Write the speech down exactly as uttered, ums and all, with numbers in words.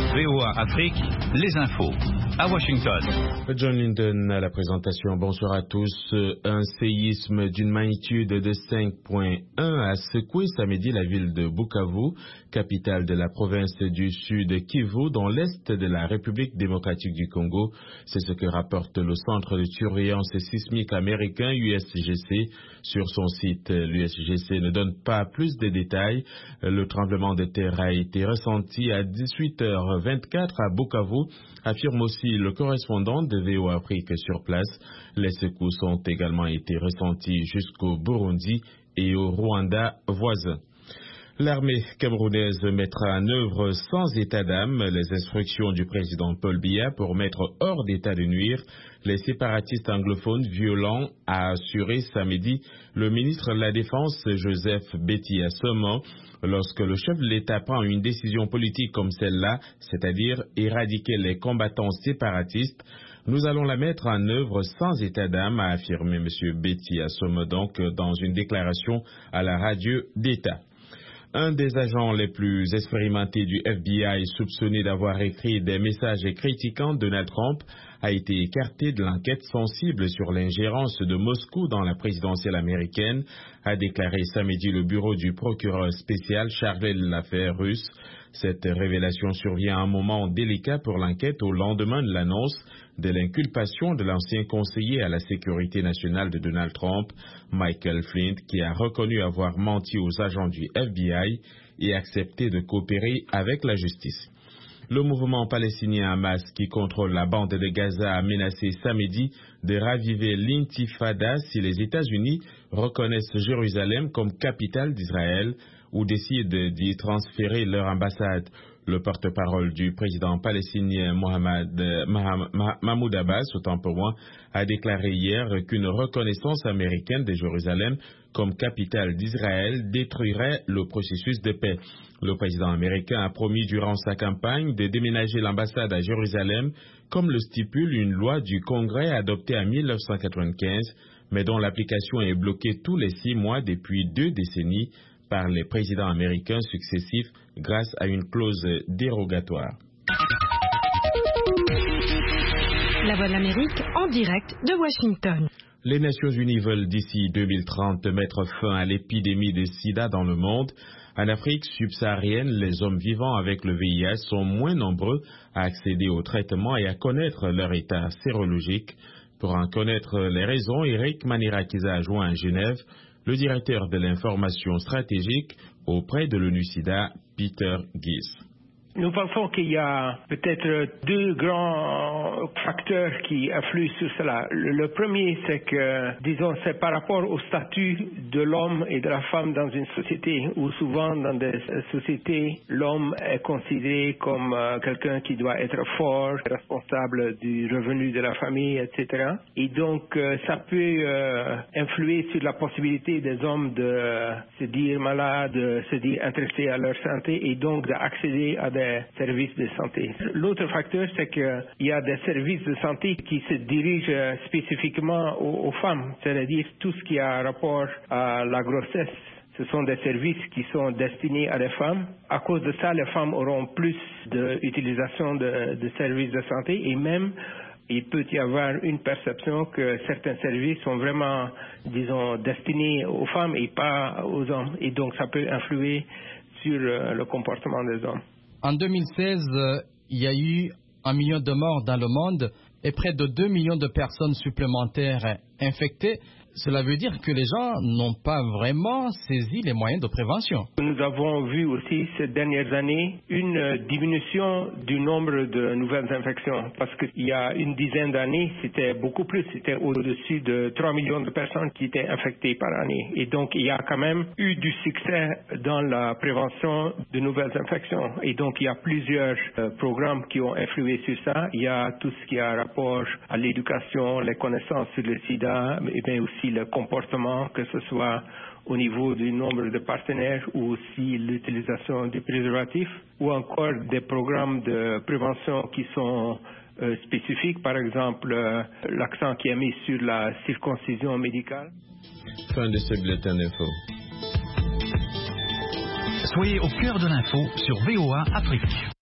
V O A Afrique, les infos. À Washington. John Linden à la présentation. Bonsoir à tous. Un séisme d'une magnitude de cinq virgule un a secoué samedi la ville de Bukavu, capitale de la province du Sud Kivu, dans l'est de la République démocratique du Congo. C'est ce que rapporte le Centre de surveillance sismique américain U S G C. Sur son site, l'U S G C ne donne pas plus de détails. Le tremblement de terre a été ressenti à dix-huit heures vingt-quatre à Bukavu, affirme aussi le correspondant de V O A Afrique sur place. Les secousses ont également été ressenties jusqu'au Burundi et au Rwanda voisin. L'armée camerounaise mettra en œuvre sans état d'âme les instructions du président Paul Biya pour mettre hors d'état de nuire les séparatistes anglophones violents, a assuré samedi le ministre de la Défense Joseph Betty Assoma. Lorsque le chef de l'État prend une décision politique comme celle-là, c'est-à-dire éradiquer les combattants séparatistes, nous allons la mettre en œuvre sans état d'âme, a affirmé M. Betty Assoma donc dans une déclaration à la radio d'État. Un des agents les plus expérimentés du F B I, soupçonné d'avoir écrit des messages critiquant Donald Trump, a été écarté de l'enquête sensible sur l'ingérence de Moscou dans la présidentielle américaine, a déclaré samedi le bureau du procureur spécial chargé de l'affaire russe. Cette révélation survient à un moment délicat pour l'enquête au lendemain de l'annonce de l'inculpation de l'ancien conseiller à la sécurité nationale de Donald Trump, Michael Flint, qui a reconnu avoir menti aux agents du F B I et accepté de coopérer avec la justice. Le mouvement palestinien Hamas, qui contrôle la bande de Gaza, a menacé samedi de raviver l'intifada si les États-Unis reconnaissent Jérusalem comme capitale d'Israël ou décident d'y transférer leur ambassade. Le porte-parole du président palestinien Mohamed, Mahmoud Abbas, autant pour moi, a déclaré hier qu'une reconnaissance américaine de Jérusalem comme capitale d'Israël détruirait le processus de paix. Le président américain a promis durant sa campagne de déménager l'ambassade à Jérusalem, comme le stipule une loi du Congrès adoptée en mille neuf cent quatre-vingt-quinze, mais dont l'application est bloquée tous les six mois depuis deux décennies par les présidents américains successifs grâce à une clause dérogatoire. La Voix de l'Amérique en direct de Washington. Les Nations Unies veulent d'ici deux mille trente mettre fin à l'épidémie de sida dans le monde. En Afrique subsaharienne, les hommes vivant avec le V I H sont moins nombreux à accéder au traitement et à connaître leur état sérologique. Pour en connaître les raisons, Eric Manirakiza a joint à Genève le directeur de l'information stratégique auprès de l'ONU-SIDA, Peter Gies. Nous pensons qu'il y a peut-être deux grands facteurs qui influent sur cela. Le premier, c'est que, disons, c'est par rapport au statut de l'homme et de la femme dans une société, où souvent dans des sociétés, l'homme est considéré comme euh, quelqu'un qui doit être fort, responsable du revenu de la famille, et cetera. Et donc, euh, ça peut euh, influer sur la possibilité des hommes de se dire malades, de se dire intéressés à leur santé et donc d'accéder à des services de santé. L'autre facteur, c'est qu'il y a des services de santé qui se dirigent spécifiquement aux, aux femmes, c'est-à-dire tout ce qui a rapport à la grossesse. Ce sont des services qui sont destinés à les femmes. À cause de ça, les femmes auront plus d'utilisation de, de services de santé et même il peut y avoir une perception que certains services sont vraiment, disons, destinés aux femmes et pas aux hommes. Et donc, ça peut influer sur le comportement des hommes. En deux mille seize, il y a eu un million de morts dans le monde et près de deux millions de personnes supplémentaires infectées. Cela veut dire que les gens n'ont pas vraiment saisi les moyens de prévention. Nous avons vu aussi ces dernières années une diminution du nombre de nouvelles infections parce qu'il y a une dizaine d'années, c'était beaucoup plus, c'était au-dessus de trois millions de personnes qui étaient infectées par année. Et donc, il y a quand même eu du succès dans la prévention de nouvelles infections. Et donc, il y a plusieurs euh, programmes qui ont influé sur ça. Il y a tout ce qui a rapport à l'éducation, les connaissances sur le sida, mais aussi le comportement, que ce soit au niveau du nombre de partenaires ou aussi l'utilisation des préservatifs, ou encore des programmes de prévention qui sont euh, spécifiques, par exemple euh, l'accent qui est mis sur la circoncision médicale. Fin de ce bulletin d'info. Soyez au cœur de l'info sur V O A Afrique.